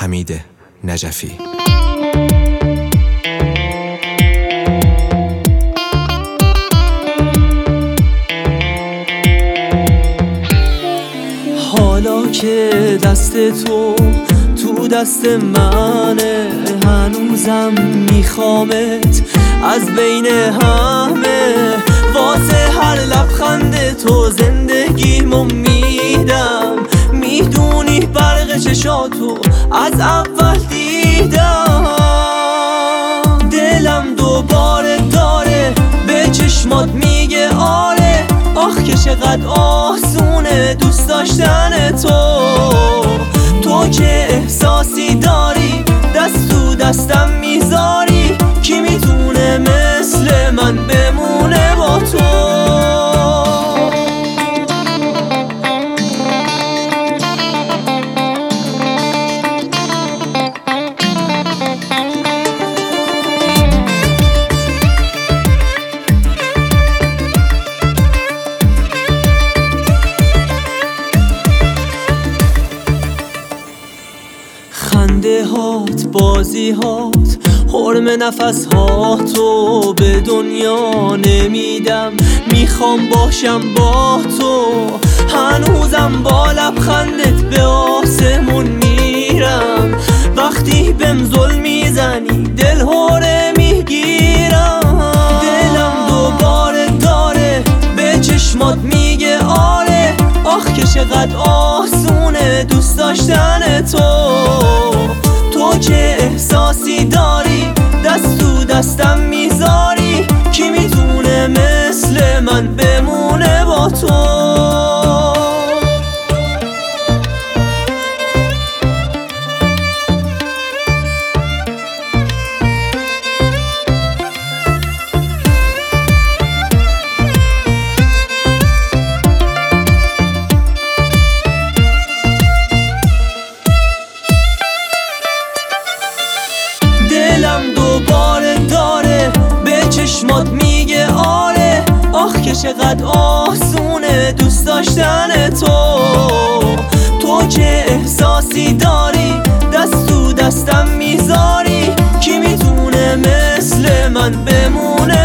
حمید نجفی. حالا که دست تو دست منه، هنوزم میخوامت از بین همه. واسه هر لبخند تو زندگیمو میدم، میدونی برق چشاتو از اول دیدم. دلم دوباره داره به چشمات میگه آره، آخ که چقدر آسونه دوست داشتن تو که احساسی داری دست تو دستم میذاری. کی میتونه مثل من بمونه با تو؟ خنده هات، بازی هات، حرم نفس هاتو به دنیا نمیدم، میخوام باشم با تو. هنوزم با لبخندت به آسمون میرم، وقتی بهم ظلم میزنی دل هوره میگیرم. دلم دوباره داره به چشمات میگه آره، آخ که چقدر آسونه دوست داشتن تو که احساسی داری دست تو دستم میذاری. کی میتونه مثل من بمونه با تو؟ دلم دوباره داره به چشمات میگه آره، آخ که چقدر آسونه دوست داشتن تو که احساسی داری دست تو دستم میذاری. کی میتونه مثل من بمونه